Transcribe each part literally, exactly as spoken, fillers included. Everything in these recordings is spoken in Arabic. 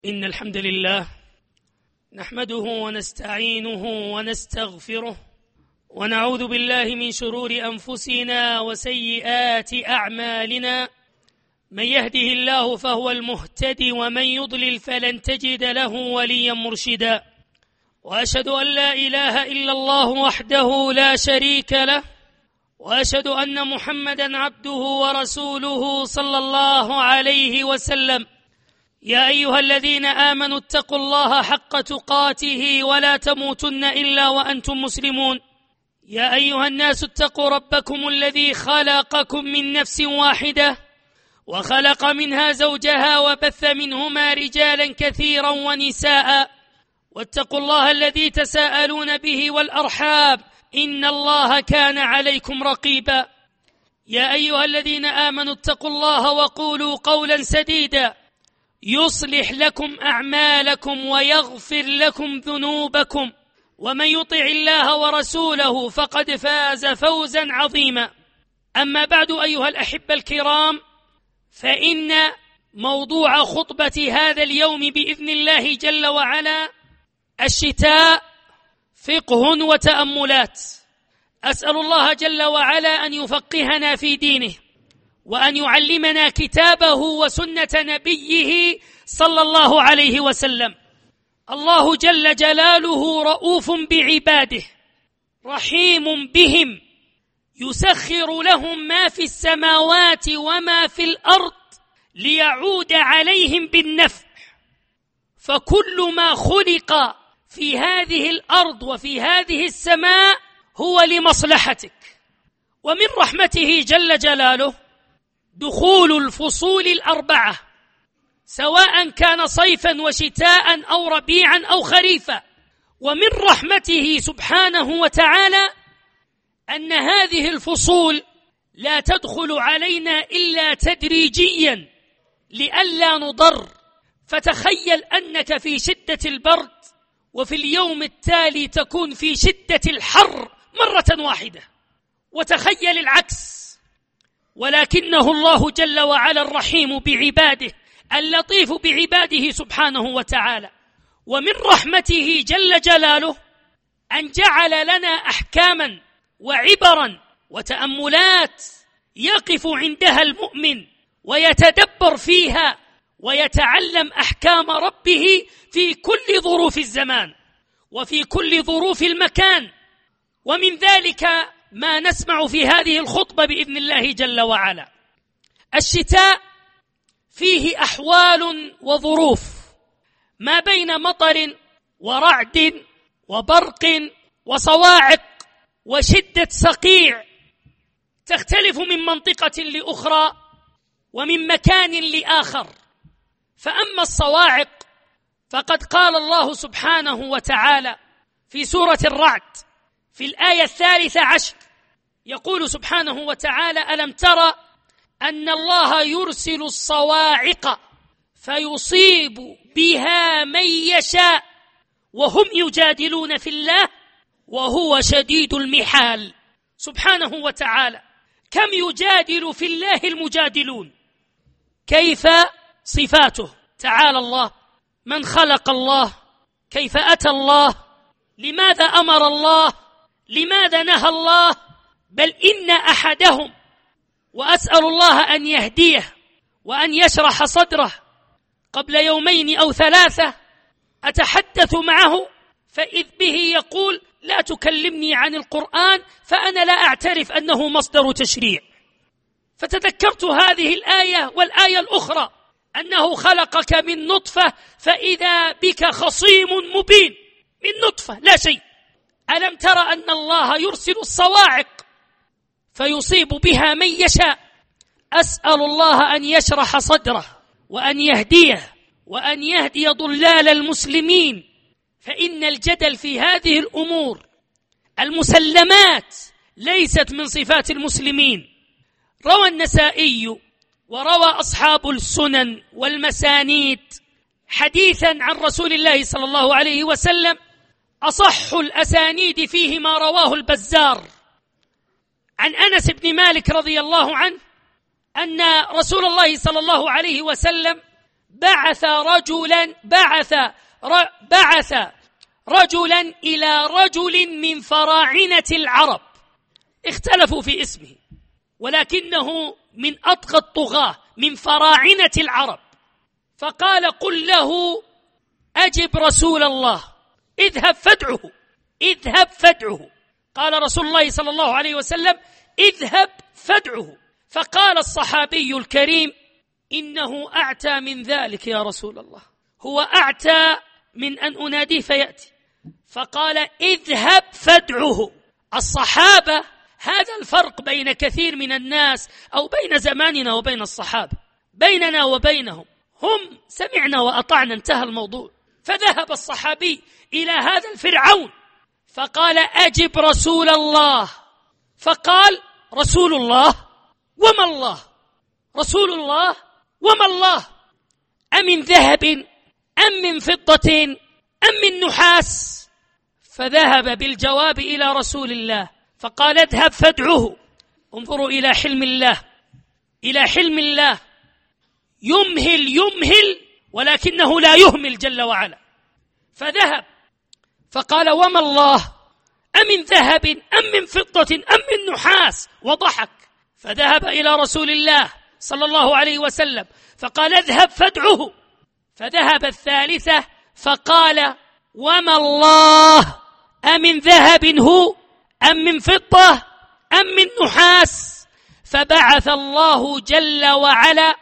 إن الحمد لله نحمده ونستعينه ونستغفره ونعوذ بالله من شرور أنفسنا وسيئات أعمالنا. من يهده الله فهو المهتدي ومن يضلل فلن تجد له وليا مرشدا. وأشهد أن لا إله إلا الله وحده لا شريك له، وأشهد أن محمدا عبده ورسوله صلى الله عليه وسلم. يا أيها الذين آمنوا اتقوا الله حق تقاته ولا تموتن إلا وأنتم مسلمون. يا أيها الناس اتقوا ربكم الذي خلقكم من نفس واحدة وخلق منها زوجها وبث منهما رجالا كثيرا ونساء، واتقوا الله الذي تساءلون به والأرحام إن الله كان عليكم رقيبا. يا أيها الذين آمنوا اتقوا الله وقولوا قولا سديدا يصلح لكم أعمالكم ويغفر لكم ذنوبكم، ومن يطع الله ورسوله فقد فاز فوزا عظيما. أما بعد أيها الأحبة الكرام، فإن موضوع خطبة هذا اليوم بإذن الله جل وعلا الشتاء فقه وتأملات. أسأل الله جل وعلا أن يفقهنا في دينه وأن يعلمنا كتابه وسنة نبيه صلى الله عليه وسلم. الله جل جلاله رؤوف بعباده رحيم بهم، يسخر لهم ما في السماوات وما في الأرض ليعود عليهم بالنفع. فكل ما خلق في هذه الأرض وفي هذه السماء هو لمصلحتك. ومن رحمته جل جلاله دخول الفصول الأربعة، سواء كان صيفا وشتاء أو ربيعا أو خريفا. ومن رحمته سبحانه وتعالى أن هذه الفصول لا تدخل علينا إلا تدريجيا لئلا نضر. فتخيل أنك في شدة البرد وفي اليوم التالي تكون في شدة الحر مرة واحدة، وتخيل العكس. ولكنه الله جل وعلا الرحيم بعباده اللطيف بعباده سبحانه وتعالى. ومن رحمته جل جلاله أن جعل لنا أحكاما وعبرا وتأملات يقف عندها المؤمن ويتدبر فيها ويتعلم أحكام ربه في كل ظروف الزمان وفي كل ظروف المكان. ومن ذلك ما نسمع في هذه الخطبة بإذن الله جل وعلا. الشتاء فيه أحوال وظروف ما بين مطر ورعد وبرق وصواعق وشدة صقيع، تختلف من منطقة لأخرى ومن مكان لآخر. فأما الصواعق فقد قال الله سبحانه وتعالى في سورة الرعد في الآية الثالثة عشر، يقول سبحانه وتعالى: ألم ترى أن الله يرسل الصواعق فيصيب بها من يشاء وهم يجادلون في الله وهو شديد المحال. سبحانه وتعالى كم يجادل في الله المجادلون. كيف صفاته تعالى الله؟ من خلق الله؟ كيف أتى الله؟ لماذا أمر الله؟ لماذا نهى الله؟ بل إن أحدهم، وأسأل الله أن يهديه وأن يشرح صدره، قبل يومين أو ثلاثة أتحدث معه فإذ به يقول: لا تكلمني عن القرآن فأنا لا أعترف أنه مصدر تشريع. فتذكرت هذه الآية والآية الأخرى أنه خلقك من نطفة فإذا بك خصيم مبين. من نطفة لا شيء. ألم ترى أن الله يرسل الصواعق فيصيب بها من يشاء. أسأل الله أن يشرح صدره وأن يهديه وأن يهدي ضلال المسلمين. فإن الجدل في هذه الأمور المسلمات ليست من صفات المسلمين. روى النسائي وروى أصحاب السنن والمسانيد حديثا عن رسول الله صلى الله عليه وسلم أصح الأسانيد فيه ما رواه البزار عن أنس بن مالك رضي الله عنه أن رسول الله صلى الله عليه وسلم بعث رجلا بعث بعث رجلا إلى رجل من فراعنة العرب، اختلفوا في اسمه ولكنه من أطغى الطغاة من فراعنة العرب، فقال قل له أجب رسول الله، اذهب فادعه اذهب فادعه. قال رسول الله صلى الله عليه وسلم اذهب فادعه. فقال الصحابي الكريم إنه أعتى من ذلك يا رسول الله، هو أعتى من أن أناديه فيأتي. فقال اذهب فادعه. الصحابة، هذا الفرق بين كثير من الناس أو بين زماننا وبين الصحابة، بيننا وبينهم هم سمعنا وأطعنا، انتهى الموضوع. فذهب الصحابي إلى هذا الفرعون فقال أجب رسول الله. فقال رسول الله وما الله؟ رسول الله وما الله؟ أمن ذهب أم من فضة أم من نحاس؟ فذهب بالجواب إلى رسول الله فقال اذهب فادعه. انظروا إلى حلم الله، إلى حلم الله، يمهل يمهل ولكنه لا يهمل جل وعلا. فذهب فقال وما الله؟ أمن ذهب أم من فضة أم من نحاس؟ وضحك. فذهب إلى رسول الله صلى الله عليه وسلم فقال اذهب فادعه. فذهب الثالثة فقال وما الله؟ أمن ذهب هو أم من فضة أم من نحاس؟ فبعث الله جل وعلا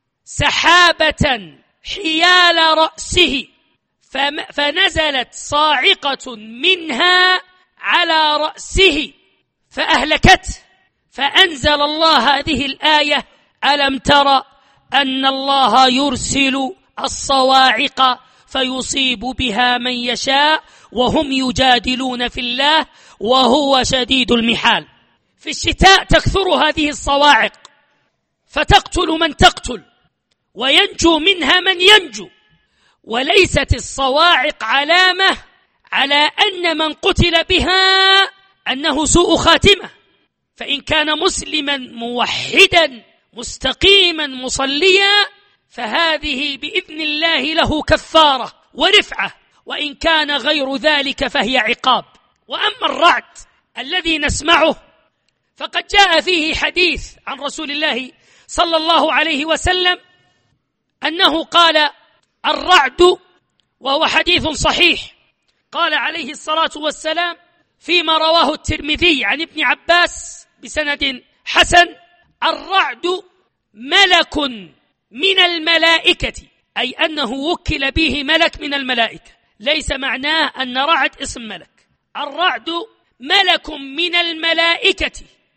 سحابة حيال رأسه فنزلت صاعقة منها على رأسه فأهلكته. فأنزل الله هذه الآية ألم تر أن الله يرسل الصواعق فيصيب بها من يشاء وهم يجادلون في الله وهو شديد المحال. في الشتاء تكثر هذه الصواعق فتقتل من تقتل وينجو منها من ينجو، وليست الصواعق علامة على أن من قتل بها أنه سوء خاتمة، فإن كان مسلما موحدا مستقيما مصليا فهذه بإذن الله له كفارة ورفعة، وإن كان غير ذلك فهي عقاب. وأما الرعد الذي نسمعه فقد جاء فيه حديث عن رسول الله صلى الله عليه وسلم أنه قال الرعد، وهو حديث صحيح، قال عليه الصلاة والسلام فيما رواه الترمذي عن ابن عباس بسند حسن الرعد ملك من الملائكة، أي أنه وكل به ملك من الملائكة، ليس معناه أن رعد اسم ملك. الرعد ملك من الملائكة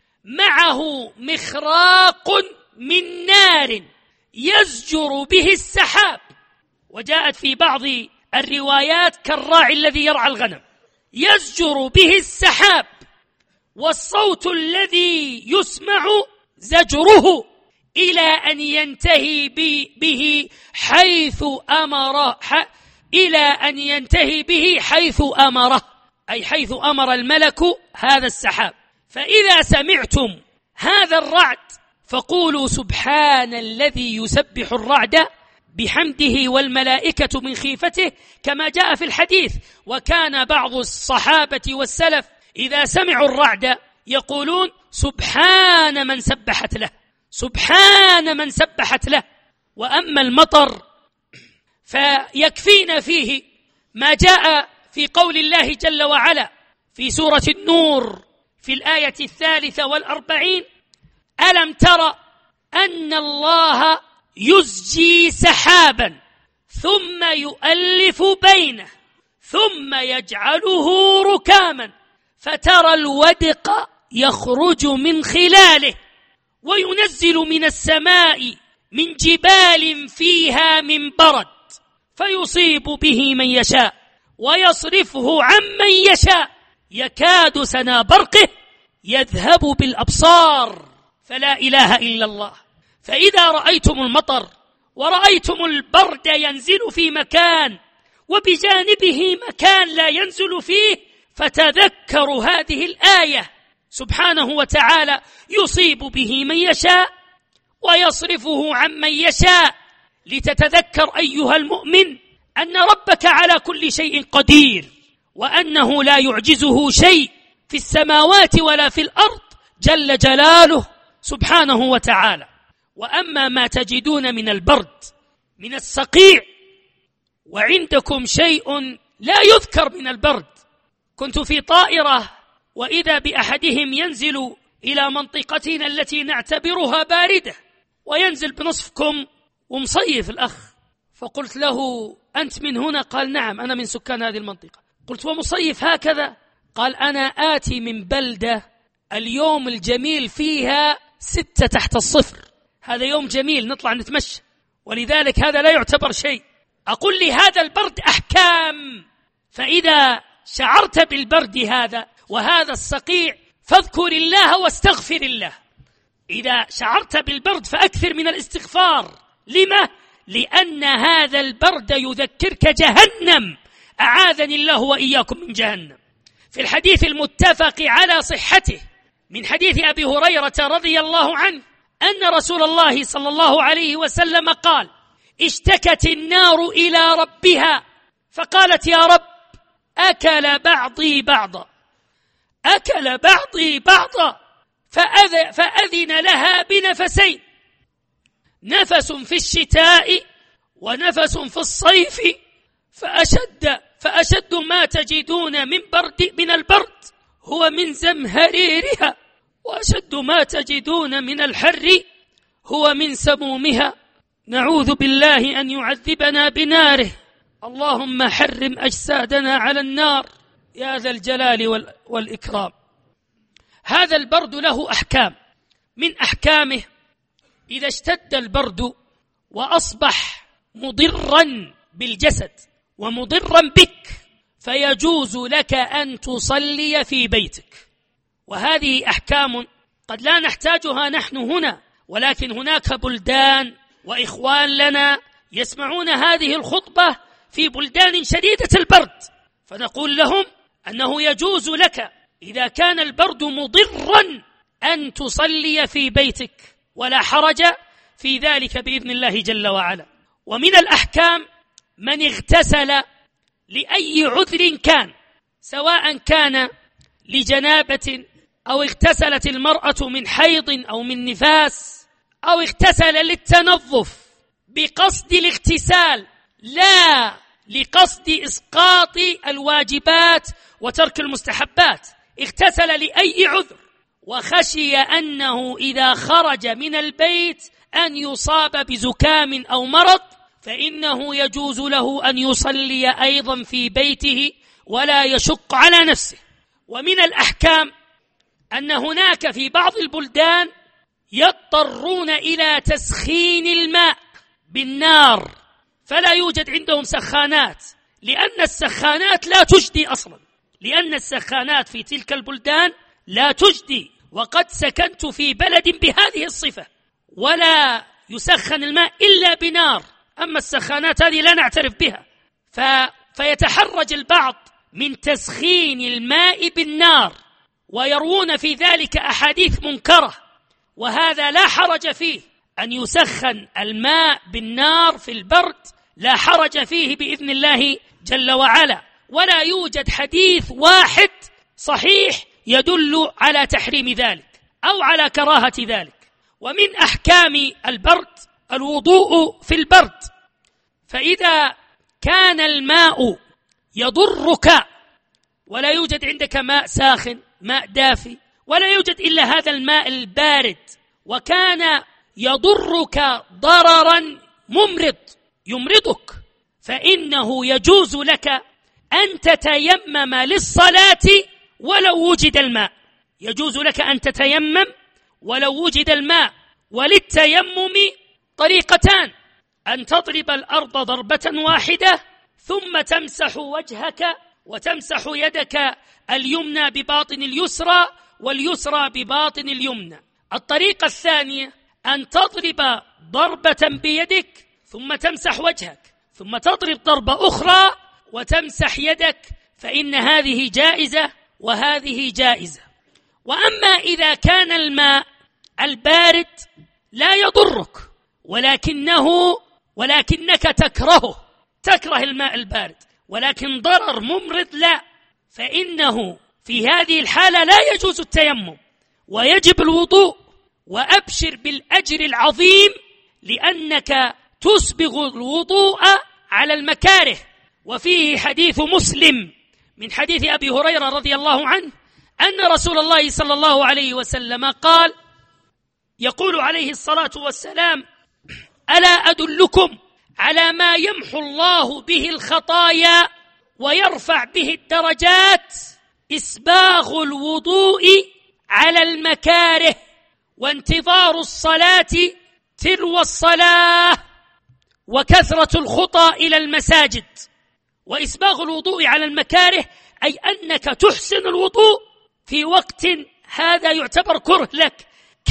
معه مخراق من نار يزجر به السحاب، وجاءت في بعض الروايات كالراعي الذي يرعى الغنم، يزجر به السحاب، والصوت الذي يسمع زجره إلى أن ينتهي به حيث أمر إلى أن ينتهي به حيث أمره، أي حيث أمر الملك هذا السحاب. فإذا سمعتم هذا الرعد فقولوا سبحان الذي يسبح الرعد بحمده والملائكة من خيفته، كما جاء في الحديث. وكان بعض الصحابة والسلف إذا سمعوا الرعد يقولون سبحان من سبحت له، سبحان من سبحت له. وأما المطر فيكفينا فيه ما جاء في قول الله جل وعلا في سورة النور في الآية الثالثة والأربعين ألم تر أن الله يزجي سحابا ثم يؤلف بينه ثم يجعله ركاما فترى الودق يخرج من خلاله وينزل من السماء من جبال فيها من برد فيصيب به من يشاء ويصرفه عمن يشاء يكاد سنا برقه يذهب بالأبصار فلا إله إلا الله. فإذا رأيتم المطر ورأيتم البرد ينزل في مكان وبجانبه مكان لا ينزل فيه فتذكروا هذه الآية سبحانه وتعالى يصيب به من يشاء ويصرفه عمن يشاء لتتذكر أيها المؤمن أن ربك على كل شيء قدير، وأنه لا يعجزه شيء في السماوات ولا في الأرض جل جلاله سبحانه وتعالى. وأما ما تجدون من البرد من الصقيع، وعندكم شيء لا يذكر من البرد. كنت في طائرة وإذا بأحدهم ينزل إلى منطقتنا التي نعتبرها باردة، وينزل بنصفكم ومصيف الأخ، فقلت له أنت من هنا؟ قال نعم أنا من سكان هذه المنطقة. قلت ومصيف هكذا؟ قال أنا آتي من بلدة اليوم الجميل فيها ستة تحت الصفر، هذا يوم جميل نطلع نتمشى، ولذلك هذا لا يعتبر شيء. أقول لي هذا البرد أحكام، فإذا شعرت بالبرد هذا وهذا الصقيع فاذكر الله واستغفر الله. إذا شعرت بالبرد فأكثر من الاستغفار. لما؟ لأن هذا البرد يذكرك جهنم، أعاذني الله وإياكم من جهنم. في الحديث المتفق على صحته من حديث أبي هريرة رضي الله عنه أن رسول الله صلى الله عليه وسلم قال: اشتكت النار إلى ربها فقالت يا رب أكل بعضي بعضا أكل بعضي بعضا فأذن لها بنفسين، نفس في الشتاء ونفس في الصيف، فأشد فأشد ما تجدون من برد من البرد هو من زمهريرها، وأشد ما تجدون من الحر هو من سمومها. نعوذ بالله أن يعذبنا بناره، اللهم حرم أجسادنا على النار يا ذا الجلال والإكرام. هذا البرد له أحكام، من أحكامه إذا اشتد البرد وأصبح مضرا بالجسد ومضرا بك فيجوز لك أن تصلي في بيتك. وهذه أحكام قد لا نحتاجها نحن هنا، ولكن هناك بلدان وإخوان لنا يسمعون هذه الخطبة في بلدان شديدة البرد، فنقول لهم أنه يجوز لك إذا كان البرد مضرا أن تصلي في بيتك، ولا حرج في ذلك بإذن الله جل وعلا. ومن الأحكام من اغتسل لأي عذر كان، سواء كان لجنابة أو اغتسلت المرأة من حيض أو من نفاس أو اغتسل للتنظف بقصد الاغتسال لا لقصد إسقاط الواجبات وترك المستحبات، اغتسل لأي عذر وخشي أنه إذا خرج من البيت أن يصاب بزكام أو مرض، فإنه يجوز له أن يصلي أيضا في بيته ولا يشق على نفسه. ومن الأحكام أن هناك في بعض البلدان يضطرون إلى تسخين الماء بالنار، فلا يوجد عندهم سخانات، لأن السخانات لا تجدي أصلا، لأن السخانات في تلك البلدان لا تجدي. وقد سكنت في بلد بهذه الصفة ولا يسخن الماء إلا بنار، أما السخانات هذه لا نعترف بها، ف... فيتحرج البعض من تسخين الماء بالنار، ويروون في ذلك أحاديث منكرة، وهذا لا حرج فيه. أن يسخن الماء بالنار في البرد لا حرج فيه بإذن الله جل وعلا، ولا يوجد حديث واحد صحيح يدل على تحريم ذلك أو على كراهة ذلك. ومن أحكام البرد الوضوء في البرد، فإذا كان الماء يضرك ولا يوجد عندك ماء ساخن ماء دافي ولا يوجد إلا هذا الماء البارد، وكان يضرك ضررا ممرض يمرضك، فإنه يجوز لك أن تتيمم للصلاة ولو وجد الماء، يجوز لك أن تتيمم ولو وجد الماء. وللتيمم طريقتان: أن تضرب الأرض ضربة واحدة ثم تمسح وجهك وتمسح يدك اليمنى بباطن اليسرى واليسرى بباطن اليمنى. الطريقة الثانية أن تضرب ضربة بيدك ثم تمسح وجهك ثم تضرب ضربة أخرى وتمسح يدك، فإن هذه جائزة وهذه جائزة. وأما إذا كان الماء البارد لا يضرك ولكنه ولكنك تكرهه، تكره الماء البارد، ولكن ضرر ممرض لا، فإنه في هذه الحالة لا يجوز التيمم ويجب الوضوء. وأبشر بالأجر العظيم لأنك تسبغ الوضوء على المكاره. وفيه حديث مسلم من حديث أبي هريرة رضي الله عنه أن رسول الله صلى الله عليه وسلم قال، يقول عليه الصلاة والسلام: ألا أدلكم على ما يمحو الله به الخطايا ويرفع به الدرجات؟ إسباغ الوضوء على المكاره وانتظار الصلاة تلو الصلاة وكثرة الخطى إلى المساجد. وإسباغ الوضوء على المكاره أي أنك تحسن الوضوء في وقت هذا يعتبر كره لك،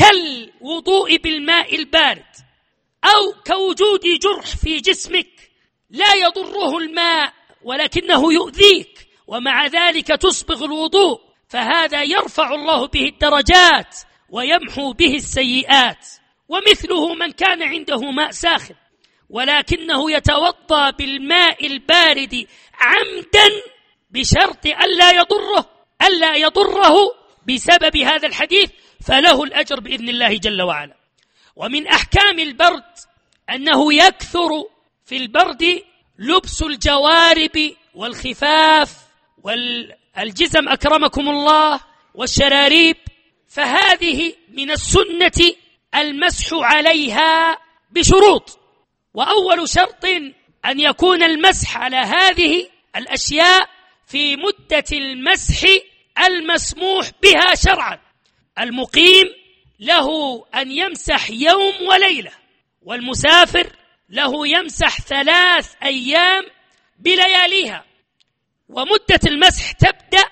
كالوضوء بالماء البارد، أو كوجود جرح في جسمك لا يضره الماء ولكنه يؤذيك، ومع ذلك تسبغ الوضوء، فهذا يرفع الله به الدرجات ويمحو به السيئات. ومثله من كان عنده ماء ساخن ولكنه يتوضأ بالماء البارد عمدا بشرط ألا يضره ألا يضره بسبب هذا الحديث، فله الأجر بإذن الله جل وعلا. ومن أحكام البرد أنه يكثر في البرد لبس الجوارب والخفاف والجزم أكرمكم الله والشراريب، فهذه من السنة المسح عليها بشروط. وأول شرط أن يكون المسح على هذه الأشياء في مدة المسح المسموح بها شرعا. المقيم له أن يمسح يوم وليلة، والمسافر له يمسح ثلاث أيام بلياليها. ومدة المسح تبدأ،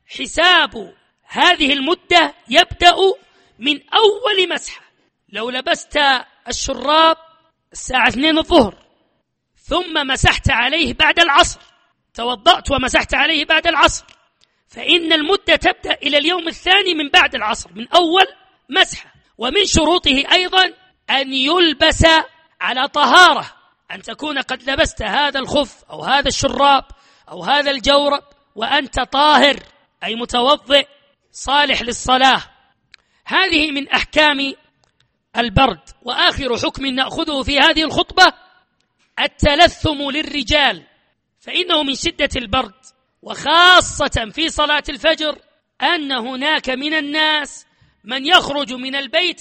حساب هذه المدة يبدأ من أول مسحة. لو لبست الشراب الساعة اثنين الظهر ثم مسحت عليه بعد العصر، توضأت ومسحت عليه بعد العصر، فإن المدة تبدأ إلى اليوم الثاني من بعد العصر من أول مسحة. ومن شروطه أيضا أن يلبس على طهارة، أن تكون قد لبست هذا الخف أو هذا الشراب أو هذا الجورب وأنت طاهر أي متوضئ صالح للصلاة. هذه من أحكام البرد. وآخر حكم نأخذه في هذه الخطبة التلثم للرجال، فإنه من شدة البرد وخاصة في صلاة الفجر أن هناك من الناس من يخرج من البيت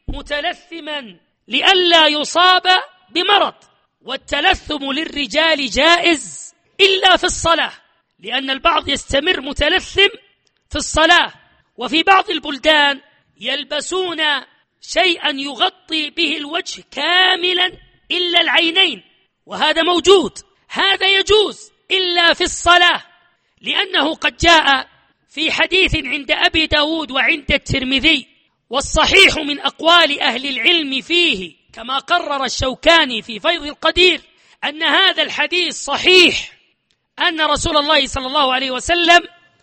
متلثما لئلا يصاب بمرض. والتلثم للرجال جائز إلا في الصلاة، لأن البعض يستمر متلثم في الصلاة. وفي بعض البلدان يلبسون شيئا يغطي به الوجه كاملا إلا العينين، وهذا موجود، هذا يجوز إلا في الصلاة، لأنه قد جاء في حديث عند أبي داود وعند الترمذي، والصحيح من أقوال أهل العلم فيه كما قرر الشوكاني في فيض القدير أن هذا الحديث صحيح، أن رسول الله صلى الله عليه وسلم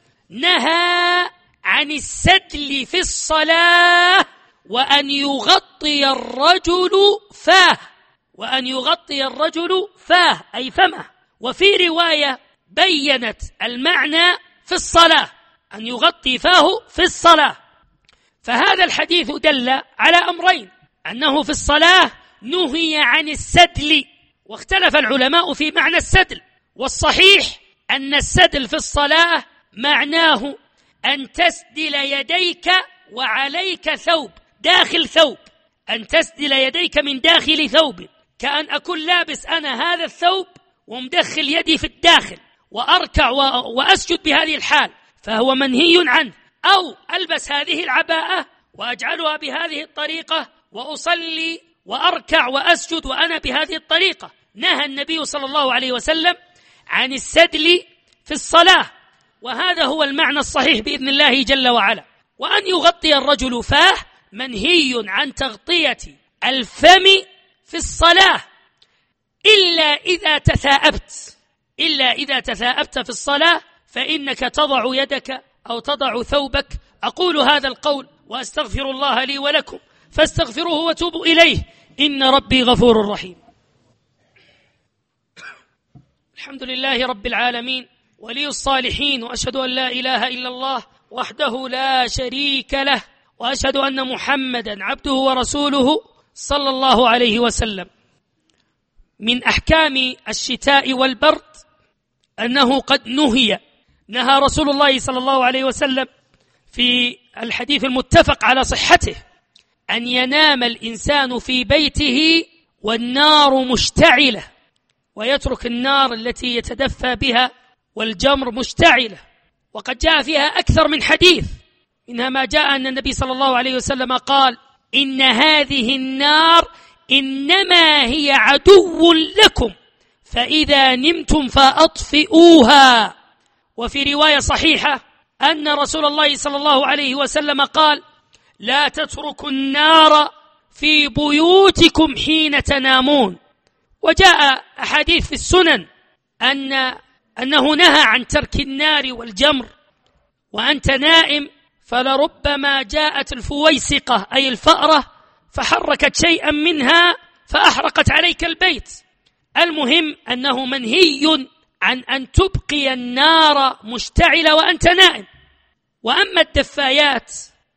نهى عن السدل في الصلاة وأن يغطي الرجل فاه وأن يغطي الرجل فاه أي فمه. وفي رواية بيّنت المعنى في الصلاة أن يغطي فاه في الصلاة. فهذا الحديث دل على أمرين: أنه في الصلاة نهي عن السدل، واختلف العلماء في معنى السدل، والصحيح أن السدل في الصلاة معناه أن تسدل يديك وعليك ثوب داخل ثوب، أن تسدل يديك من داخل ثوب، كأن أكون لابس أنا هذا الثوب ومدخل يدي في الداخل وأركع وأسجد بهذه الحال، فهو منهي عنه. أو ألبس هذه العباءة وأجعلها بهذه الطريقة وأصلي وأركع وأسجد وأنا بهذه الطريقة. نهى النبي صلى الله عليه وسلم عن السدل في الصلاة، وهذا هو المعنى الصحيح بإذن الله جل وعلا. وأن يغطي الرجل فاه منهي عن تغطية الفم في الصلاة إلا إذا تثاءبت إلا إذا تثاءبت في الصلاة، فإنك تضع يدك أو تضع ثوبك. أقول هذا القول وأستغفر الله لي ولكم، فاستغفروه وتوبوا إليه، إن ربي غفور رحيم. الحمد لله رب العالمين ولي الصالحين، وأشهد أن لا إله إلا الله وحده لا شريك له، وأشهد أن محمدا عبده ورسوله صلى الله عليه وسلم. من أحكام الشتاء والبرد أنه قد نهي نهى رسول الله صلى الله عليه وسلم في الحديث المتفق على صحته أن ينام الإنسان في بيته والنار مشتعلة، ويترك النار التي يتدفى بها والجمر مشتعلة. وقد جاء فيها أكثر من حديث، منها ما جاء أن النبي صلى الله عليه وسلم قال: إن هذه النار إنما هي عدو لكم فإذا نمتم فأطفئوها. وفي رواية صحيحة أن رسول الله صلى الله عليه وسلم قال: لا تتركوا النار في بيوتكم حين تنامون. وجاء أحاديث في السنن أن أنه نهى عن ترك النار والجمر وأنت نائم، فلربما جاءت الفويسقة أي الفأرة فحركت شيئا منها فأحرقت عليك البيت. المهم أنه منهي عن أن تبقي النار مشتعلة وأنت نائم. وأما الدفايات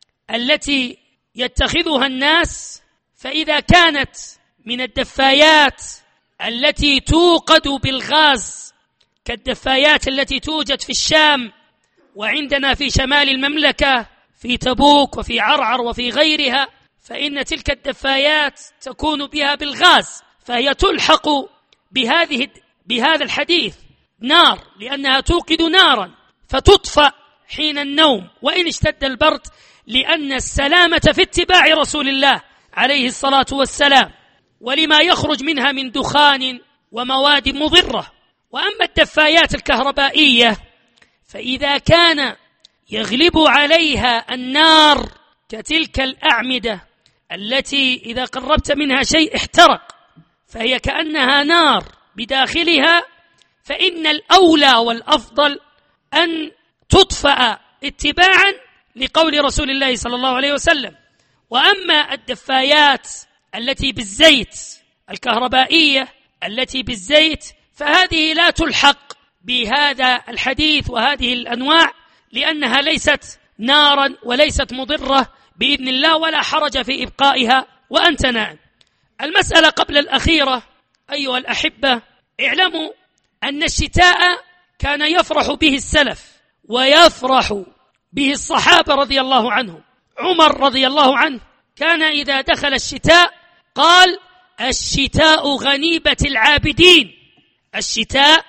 التي يتخذها الناس فإذا كانت من الدفايات التي توقد بالغاز كالدفايات التي توجد في الشام وعندنا في شمال المملكة في تبوك وفي عرعر وفي غيرها، فإن تلك الدفايات تكون بها بالغاز، فهي تلحق بهذه بهذا الحديث نار، لأنها توقد نارا فتطفأ حين النوم وإن اشتد البرد، لأن السلامة في اتباع رسول الله عليه الصلاة والسلام، ولما يخرج منها من دخان ومواد مضرة. وأما الدفايات الكهربائية فإذا كان يغلب عليها النار كتلك الأعمدة التي إذا قربت منها شيء احترق فهي كأنها نار بداخلها، فإن الأولى والأفضل أن تطفأ اتباعا لقول رسول الله صلى الله عليه وسلم. وأما الدفايات التي بالزيت الكهربائية التي بالزيت فهذه لا تلحق بهذا الحديث وهذه الأنواع، لأنها ليست نارا وليست مضرة بإذن الله، ولا حرج في إبقائها وأنت نائم. المسألة قبل الأخيرة أيها الأحبة، اعلموا أن الشتاء كان يفرح به السلف ويفرح به الصحابة رضي الله عنهم. عمر رضي الله عنه كان إذا دخل الشتاء قال: الشتاء غنيمة العابدين، الشتاء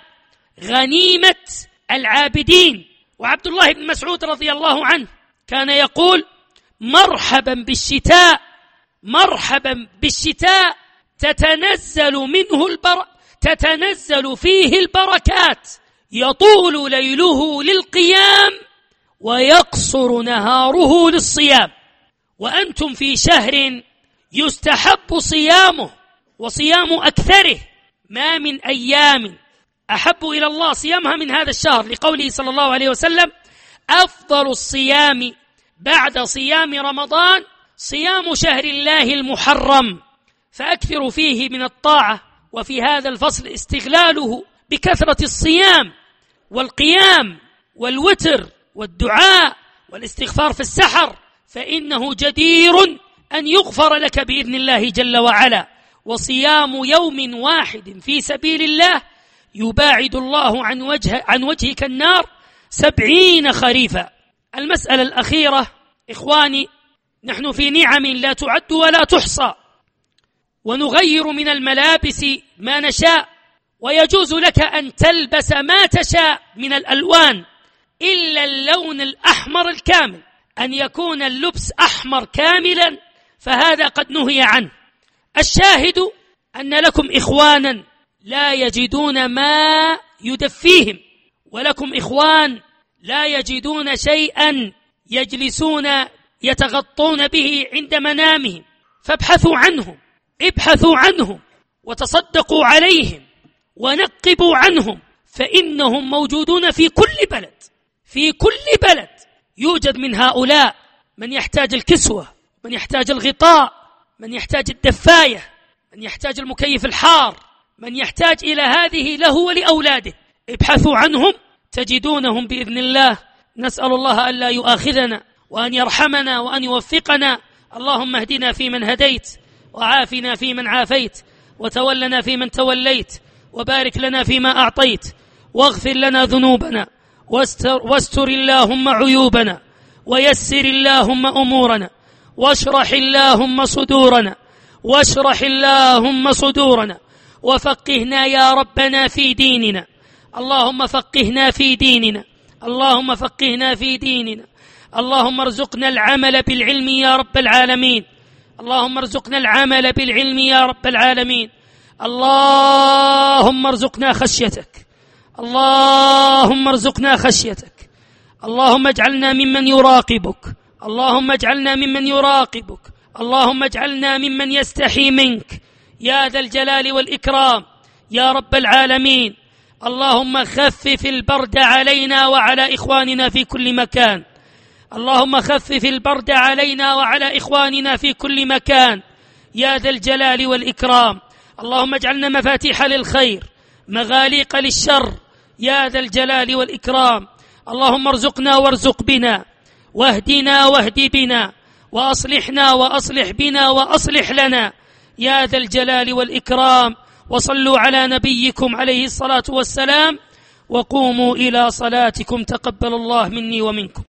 غنيمة العابدين. وعبد الله بن مسعود رضي الله عنه كان يقول: مرحبا بالشتاء، مرحبا بالشتاء تتنزل منه البر... تتنزل فيه البركات، يطول ليله للقيام ويقصر نهاره للصيام، وأنتم في شهر يستحب صيامه وصيام أكثره، ما من أيام أحب إلى الله صيامها من هذا الشهر، لقوله صلى الله عليه وسلم: أفضل الصيام بعد صيام رمضان صيام شهر الله المحرم، فأكثروا فيه من الطاعة. وفي هذا الفصل استغلاله بكثرة الصيام والقيام والوتر والدعاء والاستغفار في السحر، فإنه جدير أن يغفر لك بإذن الله جل وعلا. وصيام يوم واحد في سبيل الله يباعد الله عن وجه عن وجهك النار سبعين خريفا. المسألة الأخيرة إخواني، نحن في نعم لا تعد ولا تحصى، ونغير من الملابس ما نشاء، ويجوز لك أن تلبس ما تشاء من الألوان إلا اللون الأحمر الكامل، أن يكون اللبس أحمر كاملا، فهذا قد نهي عنه. الشاهد أن لكم إخوانا لا يجدون ما يدفيهم، ولكم إخوان لا يجدون شيئا يجلسون يتغطون به عند منامهم، فابحثوا عنهم، ابحثوا عنهم وتصدقوا عليهم ونقبوا عنهم، فإنهم موجودون في كل بلد، في كل بلد يوجد من هؤلاء من يحتاج الكسوة، من يحتاج الغطاء، من يحتاج الدفاية، من يحتاج المكيف الحار، من يحتاج إلى هذه له ولأولاده، ابحثوا عنهم تجدونهم بإذن الله. نسأل الله ألا يؤاخذنا وأن يرحمنا وأن يوفقنا. اللهم اهدنا فيمن هديت، وعافنا فيمن عافيت، وتولنا فيمن توليت، وبارك لنا فيما أعطيت، واغفر لنا ذنوبنا، واستر, واستر اللهم عيوبنا، ويسر اللهم أمورنا، واشرح اللهم صدورنا، واشرح اللهم صدورنا، وفقهنا يا ربنا في ديننا. اللهم فقهنا في ديننا، اللهم فقهنا في ديننا. اللهم ارزقنا العمل بالعلم يا رب العالمين، اللهم ارزقنا العمل بالعلم يا رب العالمين. اللهم ارزقنا خشيتك، اللهم ارزقنا خشيتك. اللهم اجعلنا ممن يراقبك، اللهم اجعلنا ممن يراقبك، اللهم اجعلنا ممن يستحي منك يا ذا الجلال والإكرام يا رب العالمين. اللهم خفف البرد علينا وعلى إخواننا في كل مكان، اللهم خفف البرد علينا وعلى إخواننا في كل مكان يا ذا الجلال والإكرام. اللهم اجعلنا مفاتيح للخير مغاليق للشر يا ذا الجلال والإكرام. اللهم ارزقنا وارزق بنا، واهدنا واهد بنا، وأصلحنا وأصلح بنا وأصلح لنا يا ذا الجلال والإكرام. وصلوا على نبيكم عليه الصلاة والسلام، وقوموا إلى صلاتكم. تقبل الله مني ومنكم.